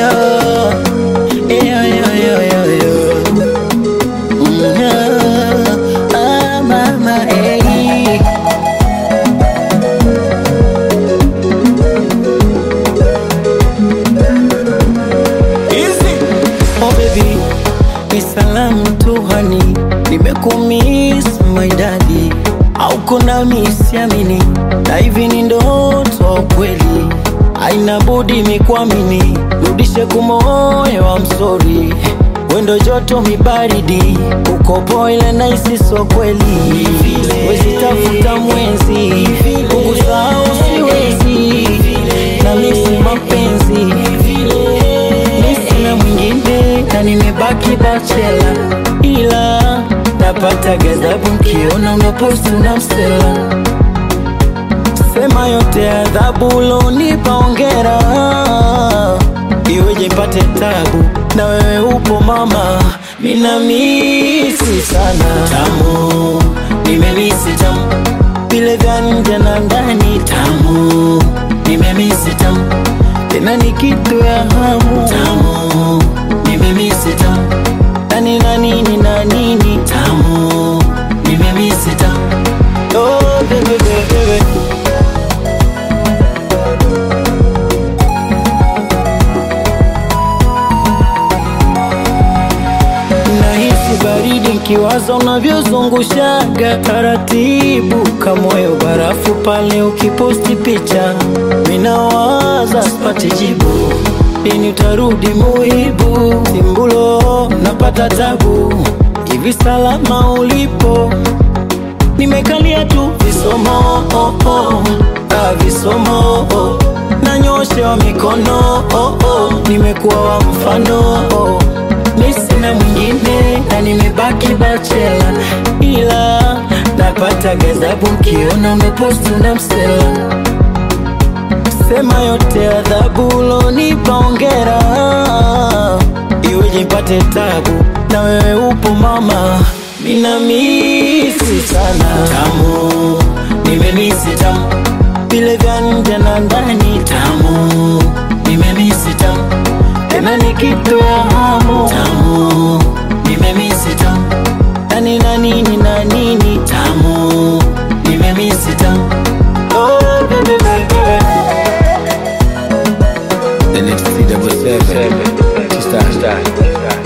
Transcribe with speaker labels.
Speaker 1: yeah, yeah, yeah, yeah, yeah. Mama, hey.
Speaker 2: Easy.
Speaker 1: Oh baby, ni salamu tu hani, nimekumiss my daddy. Hauko nami siamini, na hivi ni ndoto kweli. Haina budi mikuamini, rudishe kumoyo, I'm sorry. Wendo joto mibaridi, uko boile na isi so kweli. Wezi tafuta mwenzi, kukusahau siwezi, na misi mapenzi. Sina mwingine na nimebaki bachela, ila napata ghadhabu nkiona unaposti unamsela. Sema yote adhabu ulonipa hongera, iweje mpate tabu na wewe upo mama. Mina misi sana tamu, nimemisi tamu, vile vya nje na ndani tamu, nimemisi tamu, tena ni kitu ya hamu tamu, nimemisi tamu, nani na nini na nini tamu, nimemisi tamu. Oh baby baby baby, nahisi baridi nkiwaza unavyozungushaga taratibu, kamoyo barafu pale ukiposti picha. Minawaza sipati jibu, lini utarudi muibu? Simbulo napata tabu, hivi salama ulipo? Nimekalia tu visomo, visomo, nanyoshewa mikono, nimekuwa wa mfano. Mi sina mwingine na nimebaki bachela, ila napata ghadhabu nkiona umeposti unamsela. Sema yote adhabu ulonipa hongera, iweje mpate tabu na wewe upo mama. Mina misi sana tamu, nimemisi tamu, vile vya nje na ndani tamu, nimemisi tamu, tena ni kitu ya hamu tamu, nimemisi tamu, nani na nini na nini tamu, nimemisi tamu. Oh baby baby baby,
Speaker 2: The next C77. Star.